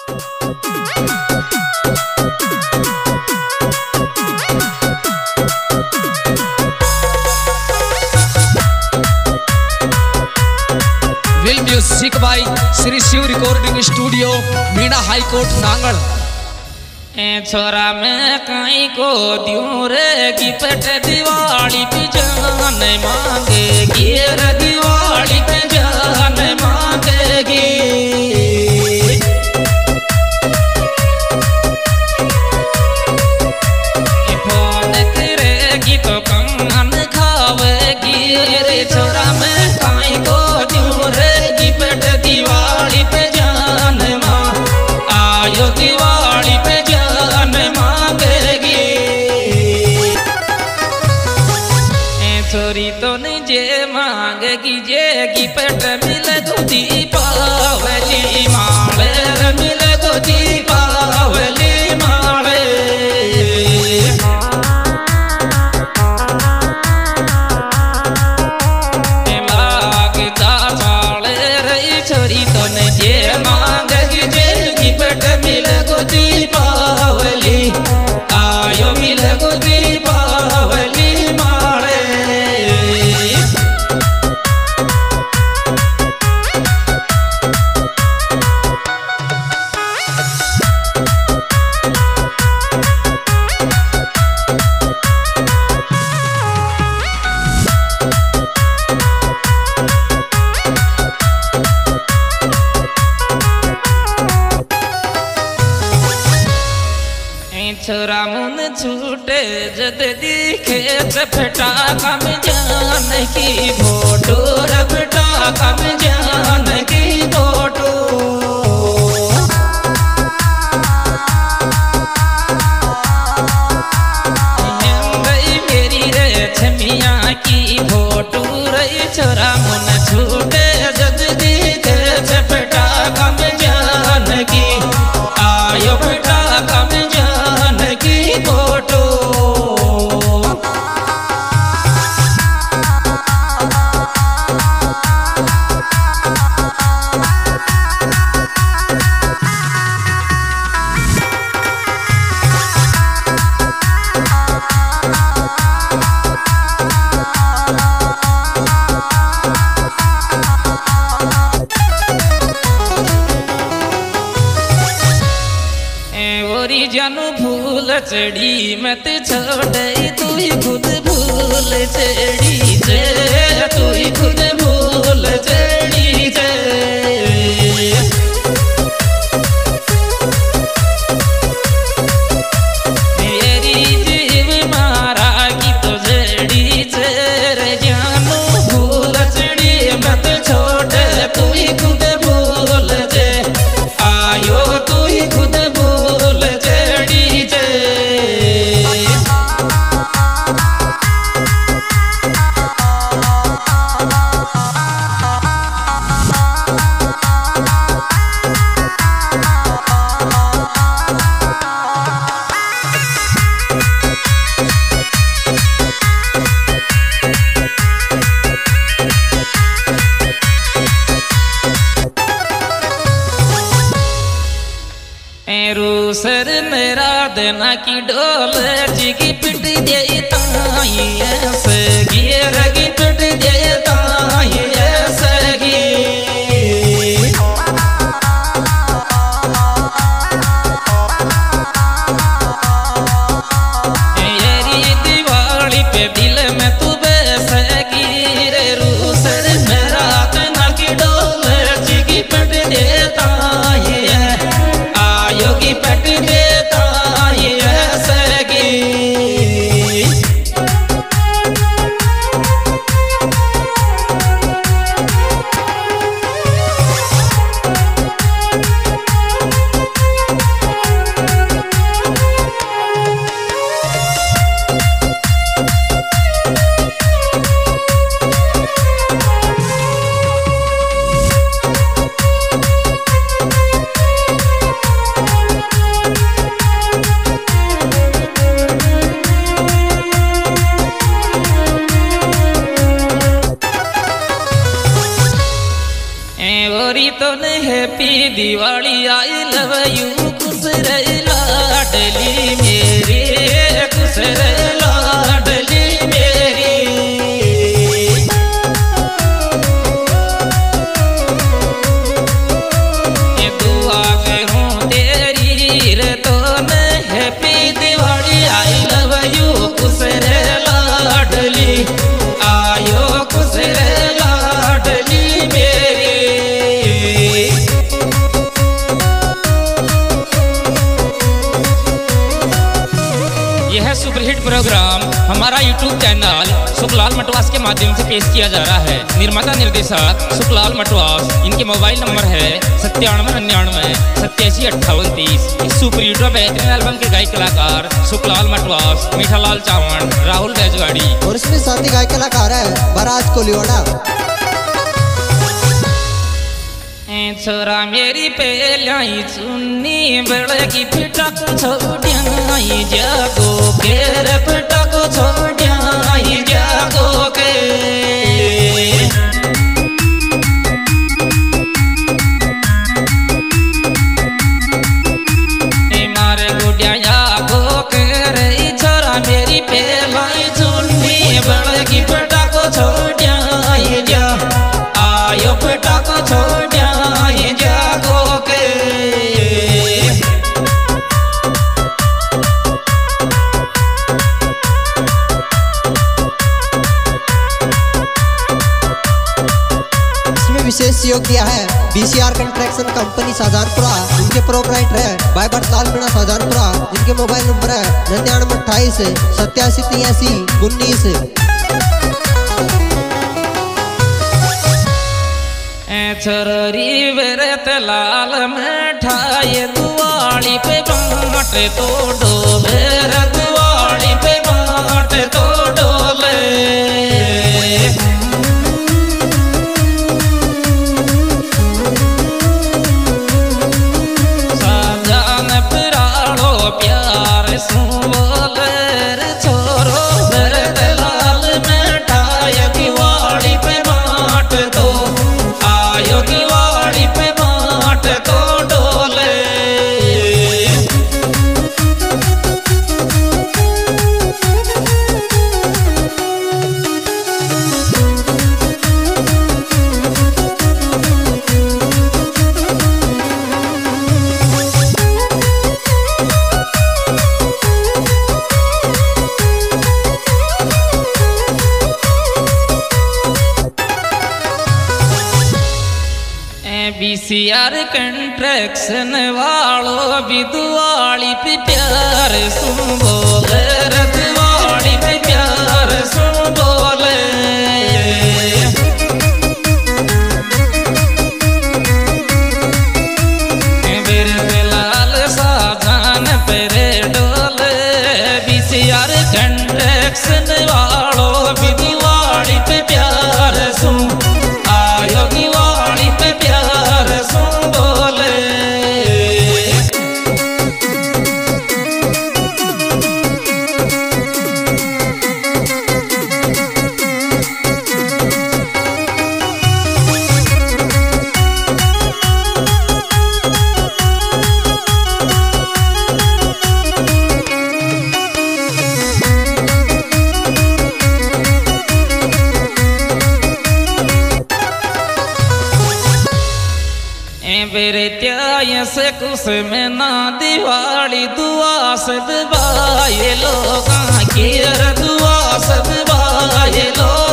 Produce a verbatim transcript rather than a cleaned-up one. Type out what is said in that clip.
Will music by Shri Shiv recording studio Meena high court Nangal. ए छोरा मैं काई को द्यूं रे गिफ्ट दिवाली पे जान मांगेगी रे दिवाली पे जान मांगेगी। फोन करेगी तो कान खावेगी रे छोरा मैं काई को द्यूं रे गिफ्ट दिवाली पे जान मां आयो दिवाली पे छोरी तो जे मांगेगी जे गिफ्ट मिले तो दीपावली माले मिले तो दीपावली माले। लागता साले रही छोरी तो जे मांगेगी जे गिफ्ट मिले तो दीपावली आयो मिले तो दीपावली माले। छोरा मुन छूटे जद दिखे रफटा कम जान की फोटो रफटा कम जान की फोटो। मेरी रे छमिया की फोटो रही छोरा मुन छूटे जद दिखे रफटा कम जान की आयो बेटा कम जान की फोटो। जानू भूल चढ़ी मत छोड़े तू ही खुद भूल चढ़ी जे तू ही खुद भूल चढ़ी जे। मेरी जीव मारा की तो जड़ी रे जानू भूल चढ़ी मत छोड़े तू ही खुद भूल जे आयो तू ही खुद सर मेरा देना की डोल जिगी पिट दे ताई ऐसे गिर की पिट दे ताई ऐसे गी। येरी दिवाली पे दिल में तू बैसेगी रे रू सर मेरा देना की डोल जिगी पिट दे ताई आयो की पट देता ये सगी। Happy Diwali I love you खुश रहे लाडली मेरी खुश रहे लाडली मेरी ये दुआ करूं तेरी रे तो ने happy Diwali I love you खुश रहे लाडली आयो खुश रहे लाडली मेरी। यह सुपरहिट प्रोग्राम हमारा यूट्यूब चैनल सुखलाल मटवास के माध्यम से पेश किया जा रहा है। निर्माता निर्देशक सुखलाल मटवास, इनके मोबाइल नंबर है सत्तानवे निन्यानवे सत्तासी अट्ठावन तीस। इस सुपरहिट बेहतरीन एल्बम के गायक कलाकार सुखलाल मटवास, मीठालाल चावण, राहुल रजवाड़ी और इसमें साथी गायक कलाकार है बराज कोलिवाड़ा। छोरा मेरी पहलाई चुन्नी बड़की पिटा को छोड़ियाई जागो के रे पिटा को छोड़ियाई जागो के मारे गुडिया जागो के रे छोरा मेरी पहलाई चुन्नी बड़की पिटा को छोड़ियाई जा आयो पिटा को छोड़ विशेष सहयोग दिया है बीसीआर कंस्ट्रक्शन कंपनी शाहजहानपुरा, जिनके प्रोपराइटर है भाई बटलाल मीणा शाहजहानपुरा, जिनके मोबाइल नंबर है निन्यानवे अट्ठाईस सत्तासी तिरासी उन्नीस। छोरी बरत लाल मिठाई दुआली पे बाँट तो डोले दुआली पे बाँट तो डोले साजान पिराड़ो प्यार सुबोले छोरो बरत लाल मिठाई दिवाली पे बाँट दो आयो दिवाली पे बाँट तो डोले। बीसीआर कंस्ट्रक्शन वालों भी दुआली पे प्यार सुन बोले दिवाली पे प्यार सुन बोले मेरे लाल साजान पेरे डोले बीसीआर कंस्ट्रक्शन वालों भी दिवाली पे प्यार सुन आयो दिवाली पे प्यार सुन बोले। बेरे त्याय से कुछ में ना दिवाली दुआ सब बाये लोग की दुआ सब बाये लोग